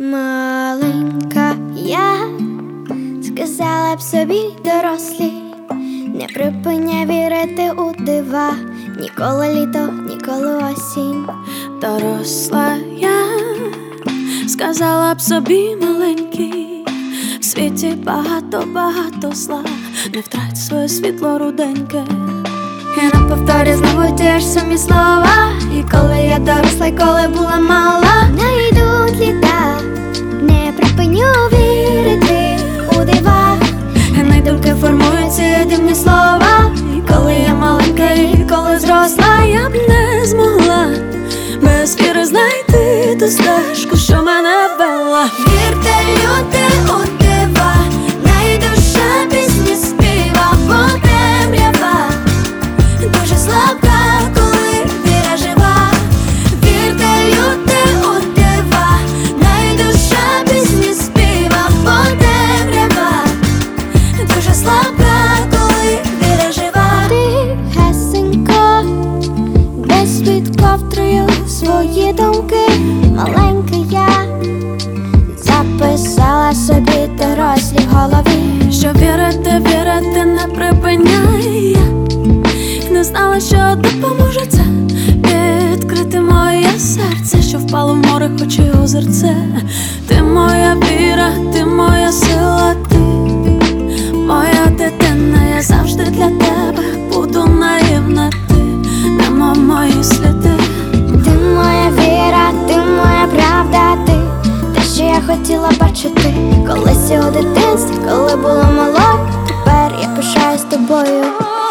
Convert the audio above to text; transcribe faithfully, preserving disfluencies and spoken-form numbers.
Маленька я сказала б собі дорослі, не припиняй вірити у дива, ніколи літо, ніколи осінь. Доросла я сказала б собі маленький, в світі багато-багато зла, не втрать своє світло руденьке. І на повторі знову ті ж самі слова. І коли я доросла, і коли була мала, не йдуть літа, не припиню вірити у дива. І на думки формують ці дивні слова. І коли я маленька, і коли зросла, я б не змогла без віри знайти ту стежку, що мене вела. Вірте, люди, у дива, найдуша пісні співа, бо темрява дуже слабка, коли віра жива. Вірте, люди, у дива, найдуша пісні співа, бо темрява дуже слабка, коли віра жива. Тихесенько, десь під ковдрою свої думки, маленька я записала собі дорослі в голові, що вірити, вірити не припиняй. Я не знала, що допоможе це, відкрити моє серце, що впало в море, хоч і озерце. Ти моя віра, ти моя сила, ти моя дитина, я завжди для тебе буду наївна, ти нема мої сліди. Ти моя віра, ти моя правда, ти те, що я хотіла бачити колись у дитинстві, коли була мала. Тепер я пишаюсь тобою.